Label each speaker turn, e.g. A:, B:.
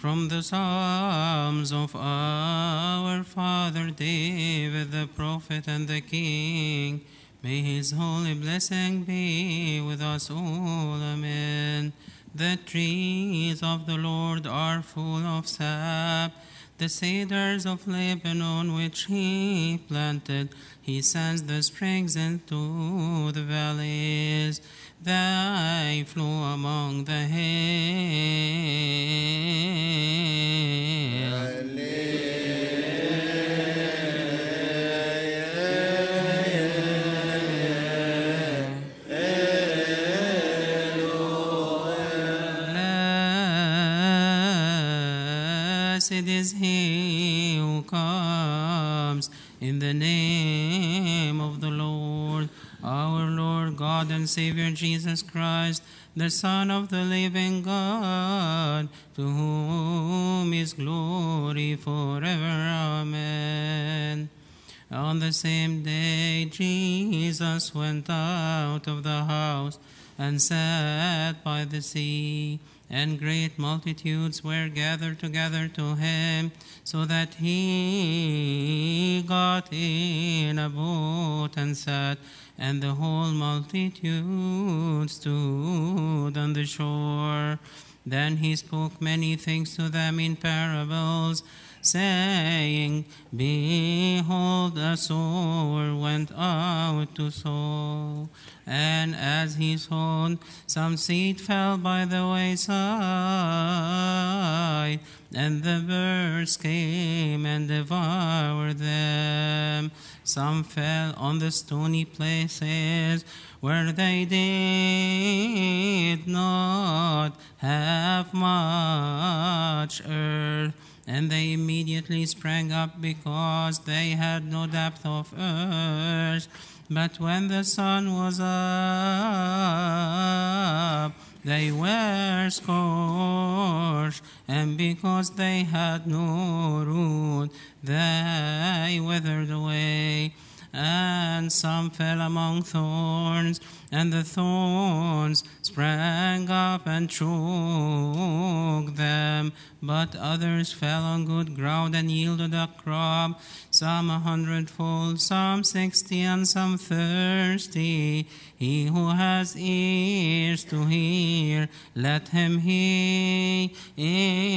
A: from the Psalms of our father David, the prophet and the king. May his holy blessing be with us all. Amen. The trees of the Lord are full of sap. The cedars of Lebanon which he planted, he sends the springs into the valleys. They flow among the hills. Blessed is he who comes in the name of the Lord, our Lord God and Savior Jesus Christ, the Son of the living God, to whom is glory forever. Amen. On the same day, Jesus went out of the house and sat by the sea, and great multitudes were gathered together to him, so that he got in a boat and sat, and the whole multitude stood on the shore. Then he spoke many things to them in parables, saying, Behold, a sower went out to sow. And as he sowed, some seed fell by the wayside, and the birds came and devoured them. Some fell on the stony places, where they did not have much earth, and they immediately sprang up because they had no depth of earth. But when the sun was up, they were scorched, and because they had no root, they withered away. And some fell among thorns, and the thorns sprang up and choked them. But others fell on good ground and yielded a crop, some 100-fold, some 60, and some 30. He who has ears to hear, let him hear.